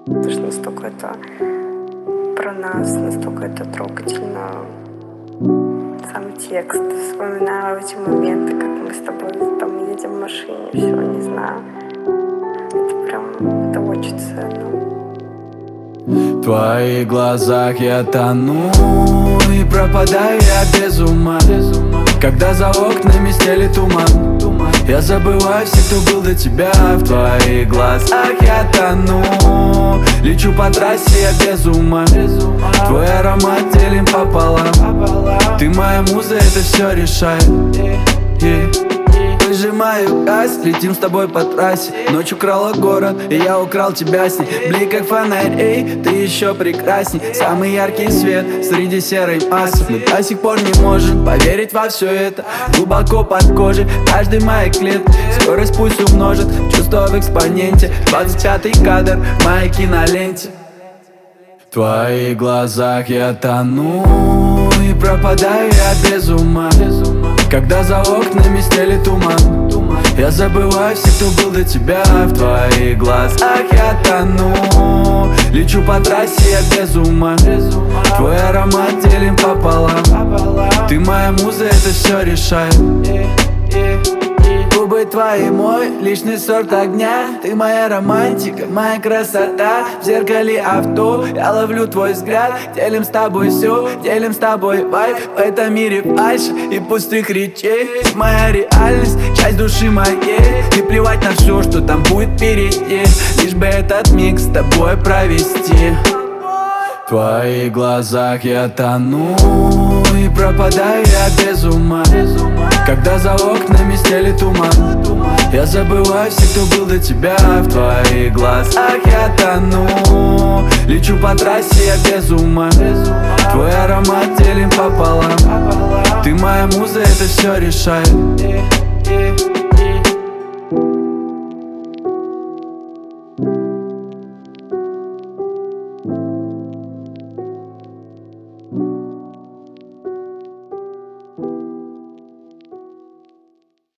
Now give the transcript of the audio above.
Потому что настолько это про нас, настолько это трогательно. Сам текст. Вспоминаю эти моменты, как мы с тобой там едем в машине, все, не знаю. Это прям, это очень ценно. В твоих глазах я тону и пропадаю я без ума. Когда за окнами стелит туман, я забываю всех, кто был до тебя. В твоих глазах я тону, лечу по трассе я без ума. Твой аромат делим пополам. Ты моя муза, это все решает. Выжимаю газ, летим с тобой по трассе. Ночь украла город, и я украл тебя с ней. Блик как фонарь, эй, ты еще прекрасней. Самый яркий свет среди серой массы. Мы до сих пор не можем поверить во все это. Глубоко под кожей, каждый моей клетки. Скорость пусть умножит, чувство в экспоненте. 25-й кадр в моей киноленте. В твоих глазах я тону и пропадаю я без ума. Когда за окнами стелит туман, я забываю всех, кто был до тебя. В твоих глазах я тону, лечу по трассе я без ума. Твой аромат делим пополам. Ты моя муза, это все решает. Губы твои мой личный сорт огня. Ты моя романтика, моя красота. В зеркале авто я ловлю твой взгляд. Делим с тобой все, делим с тобой вайб. В этом мире фальшь и пустых речей. Моя реальность, часть души моей. Не плевать на все, что там будет впереди, лишь бы этот миг с тобой провести. В твоих глазах я тону и пропадаю я без ума. Когда за окнами стелит туман, я забываю всех, кто был до тебя. В твоих глазах я тону, лечу по трассе я без ума. Твой аромат делим пополам. Ты моя муза, это все решает.